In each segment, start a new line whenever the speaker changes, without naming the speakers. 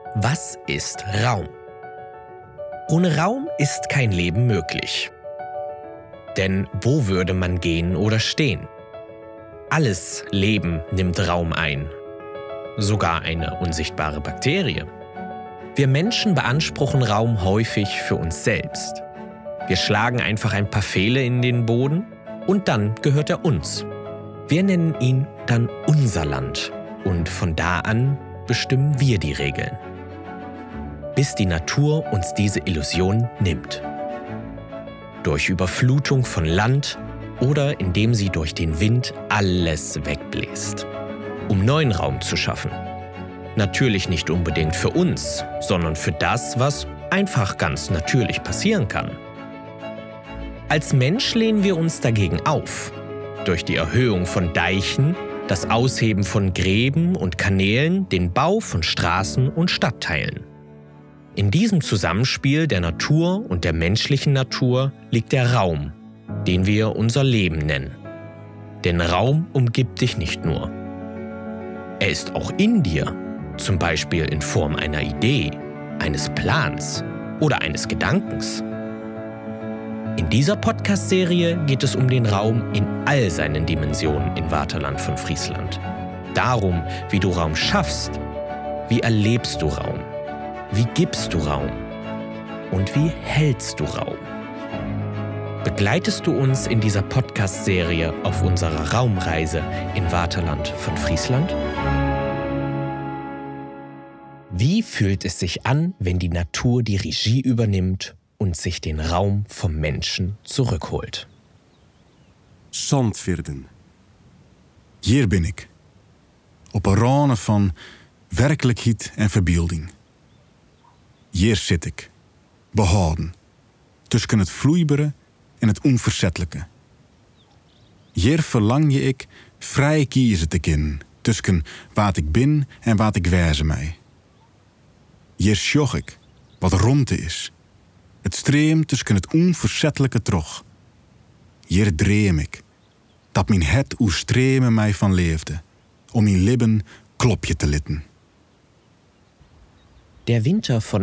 Was ist Raum? Ohne Raum ist kein Leben möglich. Denn wo würde man gehen oder stehen? Alles Leben nimmt Raum ein. Sogar eine unsichtbare Bakterie. Wir Menschen beanspruchen Raum häufig für uns selbst. Wir schlagen einfach ein paar Pfähle in den Boden und dann gehört er uns. Wir nennen ihn dann unser Land und von da an bestimmen wir die Regeln. Bis die Natur uns diese Illusion nimmt. Durch Überflutung von Land oder indem sie durch den Wind alles wegbläst. Um neuen Raum zu schaffen. Natürlich nicht unbedingt für uns, sondern für das, was einfach ganz natürlich passieren kann. Als Mensch lehnen wir uns dagegen auf. Durch die Erhöhung von Deichen, das Ausheben von Gräben und Kanälen, den Bau von Straßen und Stadtteilen. In diesem Zusammenspiel der Natur und der menschlichen Natur liegt der Raum, den wir unser Leben nennen. Denn Raum umgibt dich nicht nur. Er ist auch in dir, zum Beispiel in Form einer Idee, eines Plans oder eines Gedankens. In dieser Podcast-Serie geht es um den Raum in all seinen Dimensionen in Vaterland von Friesland. Darum, wie du Raum schaffst, wie erlebst du Raum, wie gibst du Raum und wie hältst du Raum. Begleitest du uns in dieser Podcast-Serie auf unserer Raumreise in Vaterland von Friesland? Wie fühlt es sich an, wenn die Natur die Regie übernimmt und sich den Raum vom Menschen zurückholt?
Zandvierden. Hier bin ik. Op een rane van werkelijkheid en verbeelding. Hier zit ik. Behouden. Tussen het vloeibare en het onverzettelijke. Hier verlang je ik vrij kiezen te kunnen tussen wat ik ben en wat ik wezen mij. Hier sjoch ik wat romte is. Het streem tussen het onverzettelijke trog. Hier dream ik dat mijn het oer stremen mij van leefde, om mijn lippen klopje te litten.
Der Winter von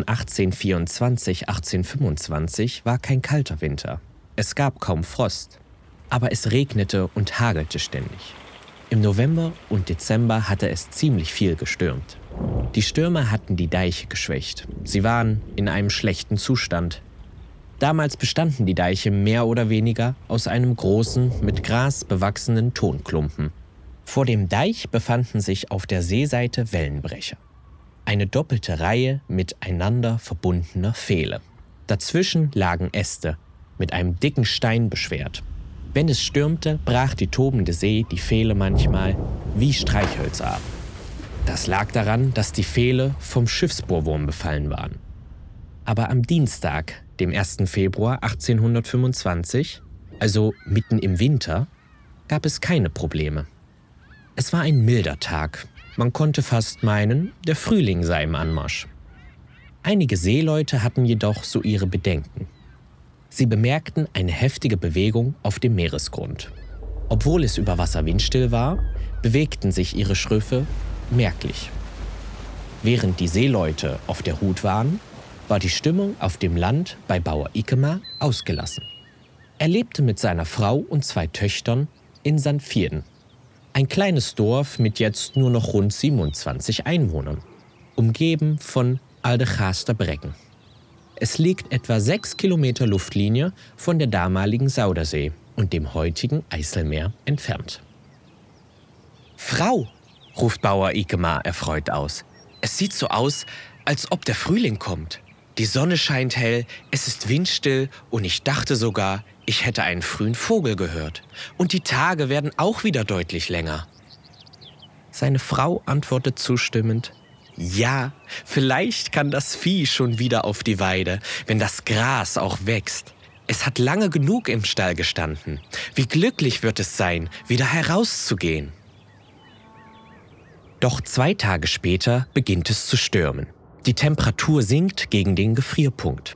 1824-1825 war kein kalter Winter. Es gab kaum Frost, aber es regnete und hagelte ständig. Im November und Dezember hatte es ziemlich viel gestürmt. Die Stürme hatten die Deiche geschwächt. Sie waren in einem schlechten Zustand. Damals bestanden die Deiche mehr oder weniger aus einem großen, mit Gras bewachsenen Tonklumpen. Vor dem Deich befanden sich auf der Seeseite Wellenbrecher. Eine doppelte Reihe miteinander verbundener Pfähle. Dazwischen lagen Äste, mit einem dicken Stein beschwert. Wenn es stürmte, brach die tobende See die Pfähle manchmal wie Streichhölzer ab. Das lag daran, dass die Pfähle vom Schiffsbohrwurm befallen waren. Aber am Dienstag, dem 1. Februar 1825, also mitten im Winter, gab es keine Probleme. Es war ein milder Tag. Man konnte fast meinen, der Frühling sei im Anmarsch. Einige Seeleute hatten jedoch so ihre Bedenken. Sie bemerkten eine heftige Bewegung auf dem Meeresgrund. Obwohl es über Wasser windstill war, bewegten sich ihre Schiffe merklich. Während die Seeleute auf der Hut waren, war die Stimmung auf dem Land bei Bauer Ikema ausgelassen. Er lebte mit seiner Frau und 2 Töchtern in Zandvierden. Ein kleines Dorf mit jetzt nur noch rund 27 Einwohnern, umgeben von Aldegaaster Brecken. Es liegt etwa 6 Kilometer Luftlinie von der damaligen Saudersee und dem heutigen Eiselmeer entfernt. »Frau«, ruft Bauer Ikema erfreut aus. »Es sieht so aus, als ob der Frühling kommt. Die Sonne scheint hell, es ist windstill und ich dachte sogar, ich hätte einen frühen Vogel gehört. Und die Tage werden auch wieder deutlich länger.« Seine Frau antwortet zustimmend: »Ja, vielleicht kann das Vieh schon wieder auf die Weide, wenn das Gras auch wächst. Es hat lange genug im Stall gestanden. Wie glücklich wird es sein, wieder herauszugehen.« Doch 2 Tage später beginnt es zu stürmen. Die Temperatur sinkt gegen den Gefrierpunkt.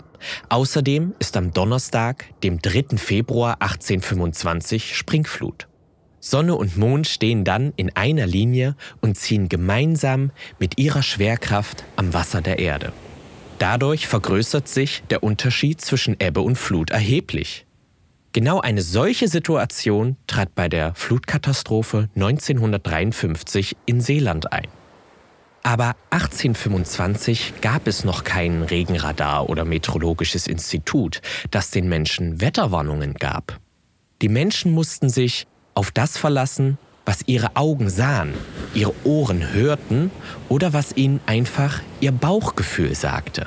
Außerdem ist am Donnerstag, dem 3. Februar 1825, Springflut. Sonne und Mond stehen dann in einer Linie und ziehen gemeinsam mit ihrer Schwerkraft am Wasser der Erde. Dadurch vergrößert sich der Unterschied zwischen Ebbe und Flut erheblich. Genau eine solche Situation trat bei der Flutkatastrophe 1953 in Seeland ein. Aber 1825 gab es noch kein Regenradar oder meteorologisches Institut, das den Menschen Wetterwarnungen gab. Die Menschen mussten sich auf das verlassen, was ihre Augen sahen, ihre Ohren hörten oder was ihnen einfach ihr Bauchgefühl sagte.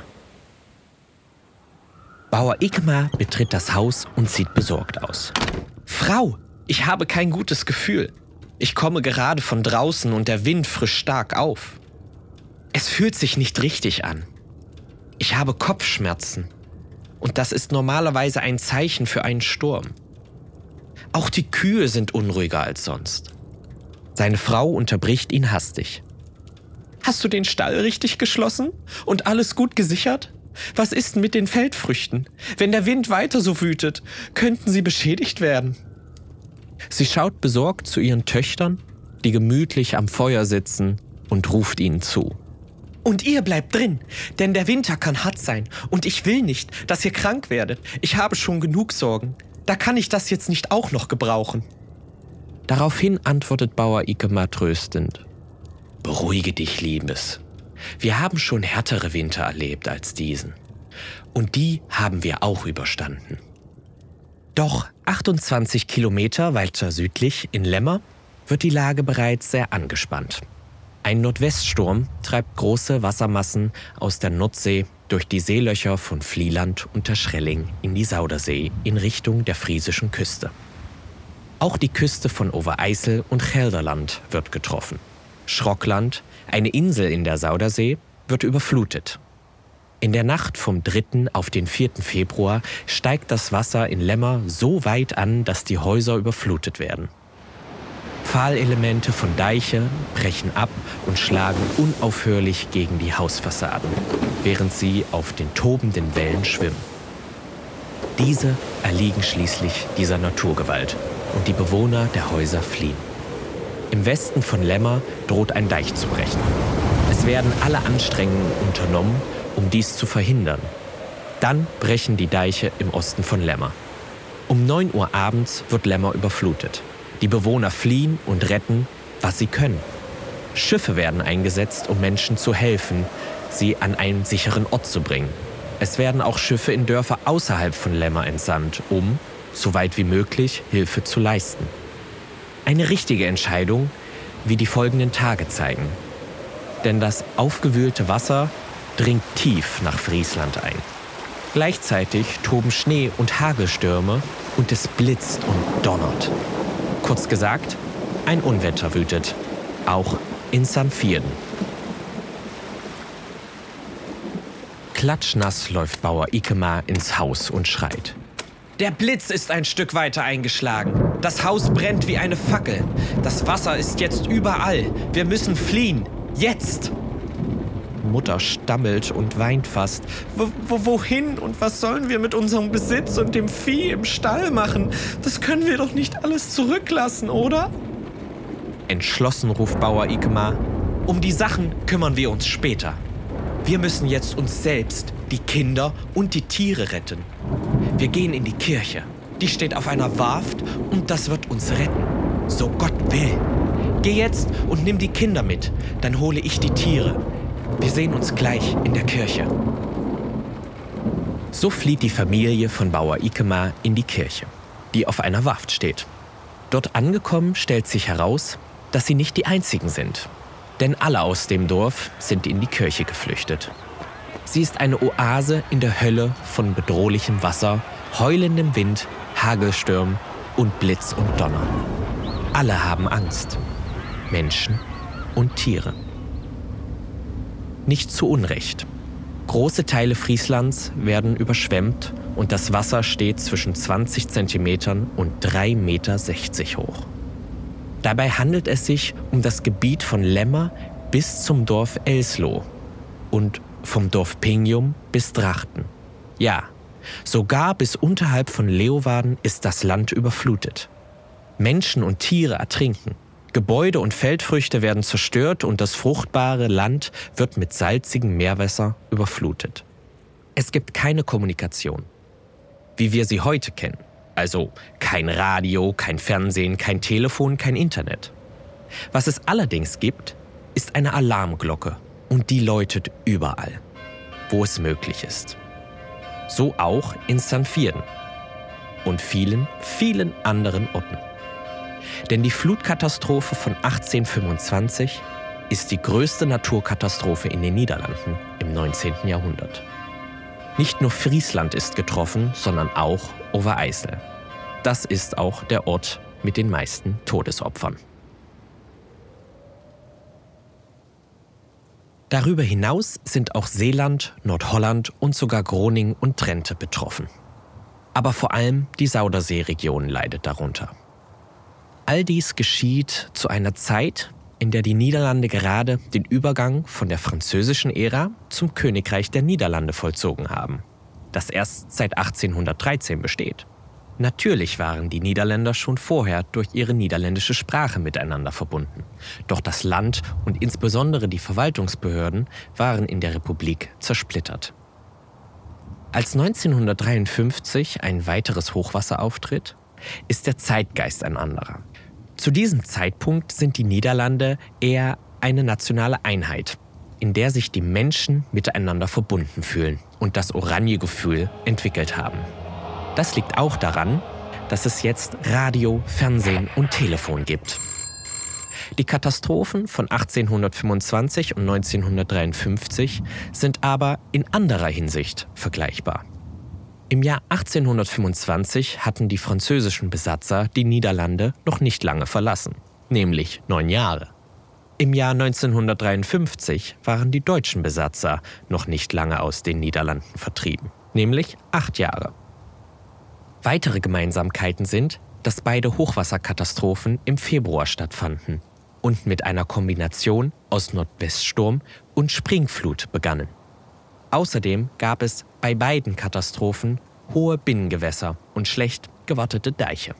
Bauer Ikemar betritt das Haus und sieht besorgt aus. »Frau, ich habe kein gutes Gefühl. Ich komme gerade von draußen und der Wind frischt stark auf. Es fühlt sich nicht richtig an. Ich habe Kopfschmerzen und das ist normalerweise ein Zeichen für einen Sturm. Auch die Kühe sind unruhiger als sonst.« Seine Frau unterbricht ihn hastig. »Hast du den Stall richtig geschlossen und alles gut gesichert? Was ist mit den Feldfrüchten? Wenn der Wind weiter so wütet, könnten sie beschädigt werden.« Sie schaut besorgt zu ihren Töchtern, die gemütlich am Feuer sitzen, und ruft ihnen zu. »Und ihr bleibt drin, denn der Winter kann hart sein und ich will nicht, dass ihr krank werdet. Ich habe schon genug Sorgen. Da kann ich das jetzt nicht auch noch gebrauchen.« Daraufhin antwortet Bauer Ikemar tröstend. »Beruhige dich, Liebes. Wir haben schon härtere Winter erlebt als diesen. Und die haben wir auch überstanden.« Doch 28 Kilometer weiter südlich in Lemmer wird die Lage bereits sehr angespannt. Ein Nordweststurm treibt große Wassermassen aus der Nordsee durch die Seelöcher von Vlieland und der Schrelling in die Saudersee in Richtung der friesischen Küste. Auch die Küste von Overijssel und Gelderland wird getroffen. Schrockland, eine Insel in der Saudersee, wird überflutet. In der Nacht vom 3. auf den 4. Februar steigt das Wasser in Lemmer so weit an, dass die Häuser überflutet werden. Pfahlelemente von Deiche brechen ab und schlagen unaufhörlich gegen die Hausfassaden, während sie auf den tobenden Wellen schwimmen. Diese erliegen schließlich dieser Naturgewalt und die Bewohner der Häuser fliehen. Im Westen von Lemmer droht ein Deich zu brechen. Es werden alle Anstrengungen unternommen, um dies zu verhindern. Dann brechen die Deiche im Osten von Lemmer. Um 9 Uhr abends wird Lemmer überflutet. Die Bewohner fliehen und retten, was sie können. Schiffe werden eingesetzt, um Menschen zu helfen, sie an einen sicheren Ort zu bringen. Es werden auch Schiffe in Dörfer außerhalb von Lemmer entsandt, um, so weit wie möglich, Hilfe zu leisten. Eine richtige Entscheidung, wie die folgenden Tage zeigen. Denn das aufgewühlte Wasser dringt tief nach Friesland ein. Gleichzeitig toben Schnee- und Hagelstürme und es blitzt und donnert. Kurz gesagt, ein Unwetter wütet, auch in St. Vierden. Klatschnass läuft Bauer Ikemar ins Haus und schreit. Der Blitz ist ein Stück weiter eingeschlagen. Das Haus brennt wie eine Fackel. Das Wasser ist jetzt überall. Wir müssen fliehen. Jetzt! Mutter stammelt und weint fast. Wohin und was sollen wir mit unserem Besitz und dem Vieh im Stall machen? Das können wir doch nicht alles zurücklassen, oder? Entschlossen ruft Bauer Ikemar. Um die Sachen kümmern wir uns später. Wir müssen jetzt uns selbst, die Kinder und die Tiere retten. Wir gehen in die Kirche. Die steht auf einer Warft und das wird uns retten. So Gott will. Geh jetzt und nimm die Kinder mit. Dann hole ich die Tiere. Wir sehen uns gleich in der Kirche. So flieht die Familie von Bauer Ikemar in die Kirche, die auf einer Warft steht. Dort angekommen stellt sich heraus, dass sie nicht die Einzigen sind. Denn alle aus dem Dorf sind in die Kirche geflüchtet. Sie ist eine Oase in der Hölle von bedrohlichem Wasser, heulendem Wind, Hagelstürmen und Blitz und Donner. Alle haben Angst. Menschen und Tiere. Nicht zu Unrecht. Große Teile Frieslands werden überschwemmt und das Wasser steht zwischen 20 Zentimetern und 3,60 Meter hoch. Dabei handelt es sich um das Gebiet von Lemmer bis zum Dorf Elsloh und vom Dorf Pingjum bis Drachten. Ja, sogar bis unterhalb von Leeuwarden ist das Land überflutet. Menschen und Tiere ertrinken. Gebäude und Feldfrüchte werden zerstört und das fruchtbare Land wird mit salzigem Meerwasser überflutet. Es gibt keine Kommunikation, wie wir sie heute kennen. Also kein Radio, kein Fernsehen, kein Telefon, kein Internet. Was es allerdings gibt, ist eine Alarmglocke und die läutet überall, wo es möglich ist. So auch in St. Vierden und vielen, vielen anderen Orten. Denn die Flutkatastrophe von 1825 ist die größte Naturkatastrophe in den Niederlanden im 19. Jahrhundert. Nicht nur Friesland ist getroffen, sondern auch Overijssel. Das ist auch der Ort mit den meisten Todesopfern. Darüber hinaus sind auch Zeeland, Nordholland und sogar Groningen und Drenthe betroffen. Aber vor allem die Zuiderzeeregion leidet darunter. All dies geschieht zu einer Zeit, in der die Niederlande gerade den Übergang von der französischen Ära zum Königreich der Niederlande vollzogen haben, das erst seit 1813 besteht. Natürlich waren die Niederländer schon vorher durch ihre niederländische Sprache miteinander verbunden. Doch das Land und insbesondere die Verwaltungsbehörden waren in der Republik zersplittert. Als 1953 ein weiteres Hochwasser auftritt, ist der Zeitgeist ein anderer. Zu diesem Zeitpunkt sind die Niederlande eher eine nationale Einheit, in der sich die Menschen miteinander verbunden fühlen und das Oranje-Gefühl entwickelt haben. Das liegt auch daran, dass es jetzt Radio, Fernsehen und Telefon gibt. Die Katastrophen von 1825 und 1953 sind aber in anderer Hinsicht vergleichbar. Im Jahr 1825 hatten die französischen Besatzer die Niederlande noch nicht lange verlassen, nämlich 9 Jahre. Im Jahr 1953 waren die deutschen Besatzer noch nicht lange aus den Niederlanden vertrieben, nämlich 8 Jahre. Weitere Gemeinsamkeiten sind, dass beide Hochwasserkatastrophen im Februar stattfanden und mit einer Kombination aus Nordweststurm und Springflut begannen. Außerdem gab es bei beiden Katastrophen hohe Binnengewässer und schlecht gewartete Deiche.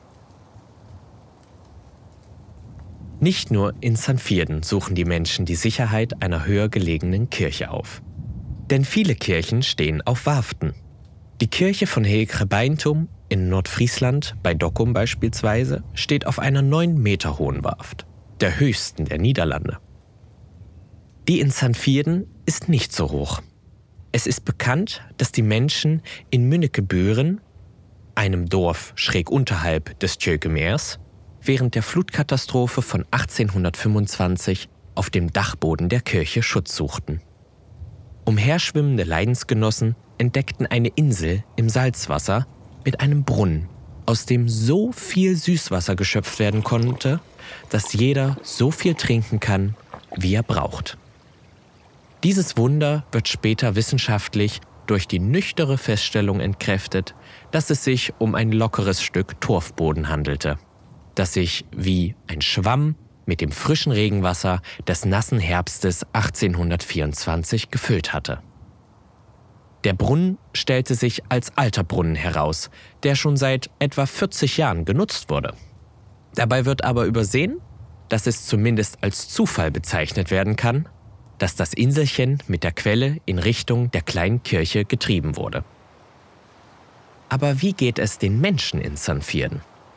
Nicht nur in St. Vierden suchen die Menschen die Sicherheit einer höher gelegenen Kirche auf. Denn viele Kirchen stehen auf Warften. Die Kirche von Heegrebeintum in Nordfriesland, bei Dokkum beispielsweise, steht auf einer 9 Meter hohen Warft, der höchsten der Niederlande. Die in St. Vierden ist nicht so hoch. Es ist bekannt, dass die Menschen in Munnekeburen, einem Dorf schräg unterhalb des Tjökemeers, während der Flutkatastrophe von 1825 auf dem Dachboden der Kirche Schutz suchten. Umherschwimmende Leidensgenossen entdeckten eine Insel im Salzwasser mit einem Brunnen, aus dem so viel Süßwasser geschöpft werden konnte, dass jeder so viel trinken kann, wie er braucht. Dieses Wunder wird später wissenschaftlich durch die nüchterne Feststellung entkräftet, dass es sich um ein lockeres Stück Torfboden handelte, das sich wie ein Schwamm mit dem frischen Regenwasser des nassen Herbstes 1824 gefüllt hatte. Der Brunnen stellte sich als alter Brunnen heraus, der schon seit etwa 40 Jahren genutzt wurde. Dabei wird aber übersehen, dass es zumindest als Zufall bezeichnet werden kann, dass das Inselchen mit der Quelle in Richtung der kleinen Kirche getrieben wurde. Aber wie geht es den Menschen in St. Vierden?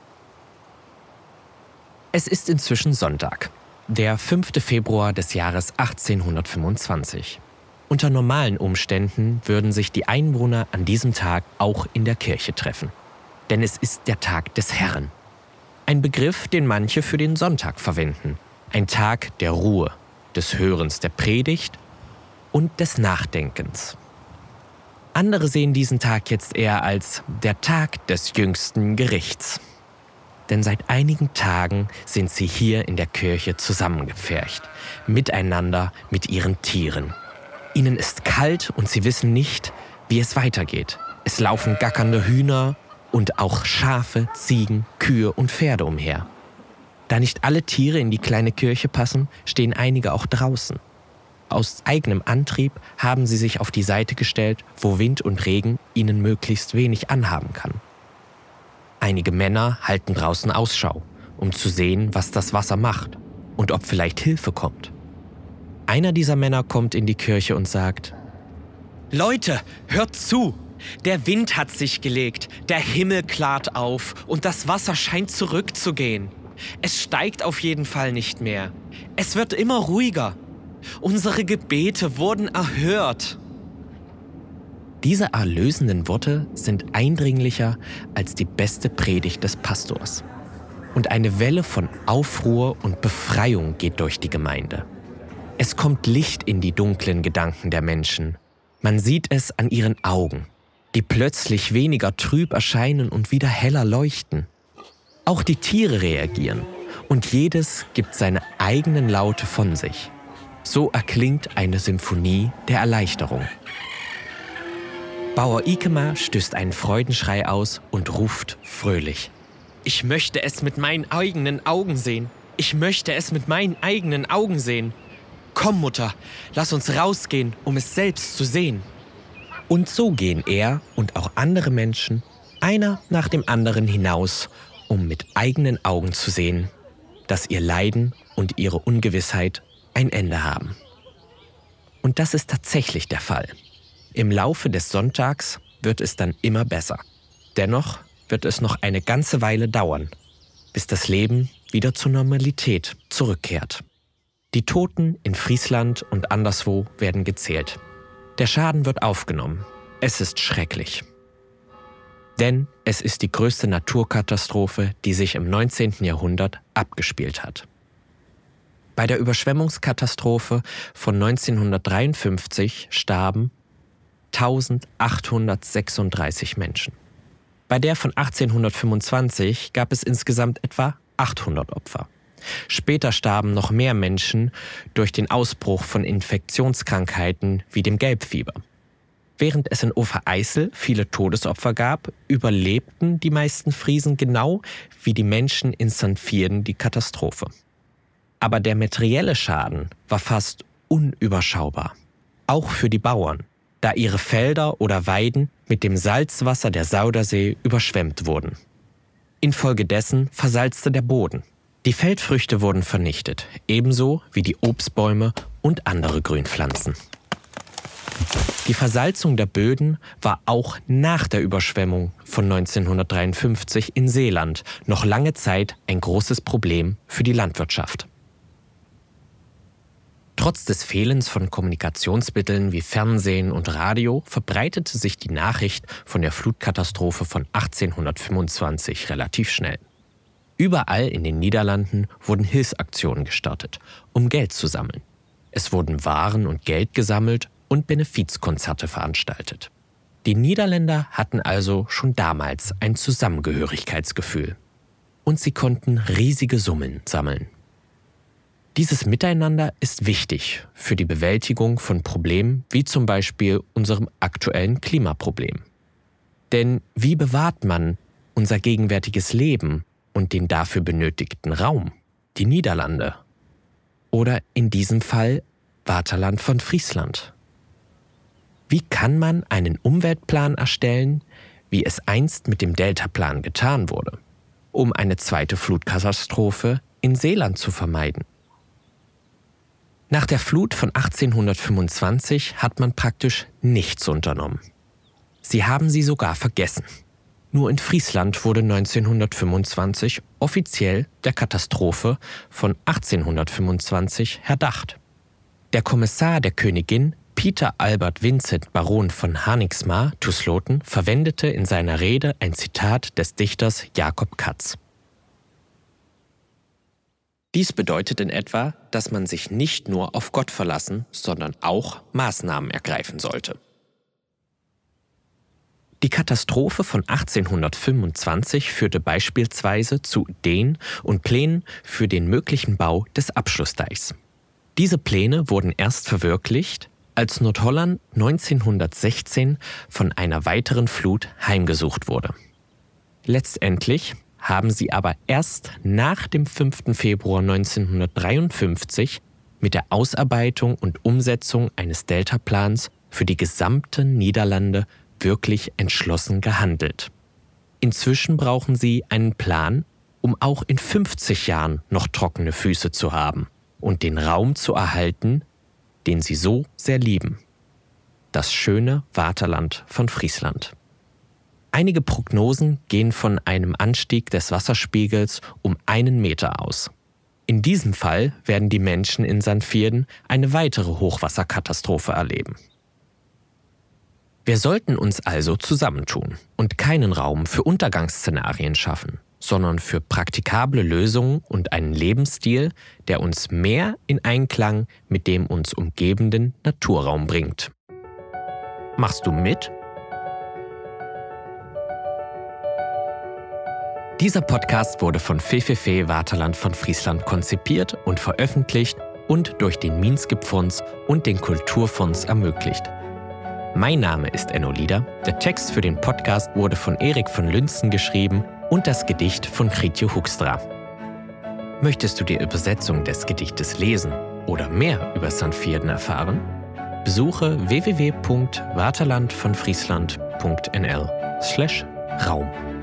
Es ist inzwischen Sonntag, der 5. Februar des Jahres 1825. Unter normalen Umständen würden sich die Einwohner an diesem Tag auch in der Kirche treffen. Denn es ist der Tag des Herrn. Ein Begriff, den manche für den Sonntag verwenden. Ein Tag der Ruhe, des Hörens der Predigt und des Nachdenkens. Andere sehen diesen Tag jetzt eher als der Tag des jüngsten Gerichts. Denn seit einigen Tagen sind sie hier in der Kirche zusammengepfercht, miteinander mit ihren Tieren. Ihnen ist kalt und sie wissen nicht, wie es weitergeht. Es laufen gackernde Hühner und auch Schafe, Ziegen, Kühe und Pferde umher. Da nicht alle Tiere in die kleine Kirche passen, stehen einige auch draußen. Aus eigenem Antrieb haben sie sich auf die Seite gestellt, wo Wind und Regen ihnen möglichst wenig anhaben kann. Einige Männer halten draußen Ausschau, um zu sehen, was das Wasser macht und ob vielleicht Hilfe kommt. Einer dieser Männer kommt in die Kirche und sagt: Leute, hört zu! Der Wind hat sich gelegt, der Himmel klart auf und das Wasser scheint zurückzugehen. Es steigt auf jeden Fall nicht mehr. Es wird immer ruhiger. Unsere Gebete wurden erhört. Diese erlösenden Worte sind eindringlicher als die beste Predigt des Pastors. Und eine Welle von Aufruhr und Befreiung geht durch die Gemeinde. Es kommt Licht in die dunklen Gedanken der Menschen. Man sieht es an ihren Augen, die plötzlich weniger trüb erscheinen und wieder heller leuchten. Auch die Tiere reagieren und jedes gibt seine eigenen Laute von sich. So erklingt eine Symphonie der Erleichterung. Bauer Ikema stößt einen Freudenschrei aus und ruft fröhlich: Ich möchte es mit meinen eigenen Augen sehen. Ich möchte es mit meinen eigenen Augen sehen. Komm, Mutter, lass uns rausgehen, um es selbst zu sehen. Und so gehen er und auch andere Menschen, einer nach dem anderen hinaus, um mit eigenen Augen zu sehen, dass ihr Leiden und ihre Ungewissheit ein Ende haben. Und das ist tatsächlich der Fall. Im Laufe des Sonntags wird es dann immer besser. Dennoch wird es noch eine ganze Weile dauern, bis das Leben wieder zur Normalität zurückkehrt. Die Toten in Friesland und anderswo werden gezählt. Der Schaden wird aufgenommen. Es ist schrecklich. Denn es ist die größte Naturkatastrophe, die sich im 19. Jahrhundert abgespielt hat. Bei der Überschwemmungskatastrophe von 1953 starben 1836 Menschen. Bei der von 1825 gab es insgesamt etwa 800 Opfer. Später starben noch mehr Menschen durch den Ausbruch von Infektionskrankheiten wie dem Gelbfieber. Während es in Overijssel viele Todesopfer gab, überlebten die meisten Friesen genau wie die Menschen in St. Vierden die Katastrophe. Aber der materielle Schaden war fast unüberschaubar. Auch für die Bauern, da ihre Felder oder Weiden mit dem Salzwasser der Saudersee überschwemmt wurden. Infolgedessen versalzte der Boden. Die Feldfrüchte wurden vernichtet, ebenso wie die Obstbäume und andere Grünpflanzen. Die Versalzung der Böden war auch nach der Überschwemmung von 1953 in Seeland noch lange Zeit ein großes Problem für die Landwirtschaft. Trotz des Fehlens von Kommunikationsmitteln wie Fernsehen und Radio verbreitete sich die Nachricht von der Flutkatastrophe von 1825 relativ schnell. Überall in den Niederlanden wurden Hilfsaktionen gestartet, um Geld zu sammeln. Es wurden Waren und Geld gesammelt und Benefizkonzerte veranstaltet. Die Niederländer hatten also schon damals ein Zusammengehörigkeitsgefühl. Und sie konnten riesige Summen sammeln. Dieses Miteinander ist wichtig für die Bewältigung von Problemen wie zum Beispiel unserem aktuellen Klimaproblem. Denn wie bewahrt man unser gegenwärtiges Leben und den dafür benötigten Raum? Die Niederlande. Oder in diesem Fall Waterland von Friesland. Wie kann man einen Umweltplan erstellen, wie es einst mit dem Deltaplan getan wurde, um eine zweite Flutkatastrophe in Seeland zu vermeiden? Nach der Flut von 1825 hat man praktisch nichts unternommen. Sie haben sie sogar vergessen. Nur in Friesland wurde 1925 offiziell der Katastrophe von 1825 herdacht. Der Kommissar der Königin, Pieter Albert Vincent Baron von Harnigsma zu Sloten, verwendete in seiner Rede ein Zitat des Dichters Jacob Cats. Dies bedeutet in etwa, dass man sich nicht nur auf Gott verlassen, sondern auch Maßnahmen ergreifen sollte. Die Katastrophe von 1825 führte beispielsweise zu Ideen und Plänen für den möglichen Bau des Abschlussdeichs. Diese Pläne wurden erst verwirklicht, als Nordholland 1916 von einer weiteren Flut heimgesucht wurde. Letztendlich haben sie aber erst nach dem 5. Februar 1953 mit der Ausarbeitung und Umsetzung eines Deltaplans für die gesamten Niederlande wirklich entschlossen gehandelt. Inzwischen brauchen sie einen Plan um auch in 50 Jahren noch trockene Füße zu haben und den Raum zu erhalten, den sie so sehr lieben. Das schöne Waterland von Friesland. Einige Prognosen gehen von einem Anstieg des Wasserspiegels um 1 Meter aus. In diesem Fall werden die Menschen in Sandvierden eine weitere Hochwasserkatastrophe erleben. Wir sollten uns also zusammentun und keinen Raum für Untergangsszenarien schaffen, sondern für praktikable Lösungen und einen Lebensstil, der uns mehr in Einklang mit dem uns umgebenden Naturraum bringt. Machst du mit? Dieser Podcast wurde von Fefefe Waterland von Friesland konzipiert und veröffentlicht und durch den Minskepfonds und den Kulturfonds ermöglicht. Mein Name ist Enno Lieder, der Text für den Podcast wurde von Erik von Lünzen geschrieben und das Gedicht von Kritjo Hoekstra. Möchtest du die Übersetzung des Gedichtes lesen oder mehr über Sandvierden erfahren? Besuche www.waterlandvonfriesland.nl/Raum.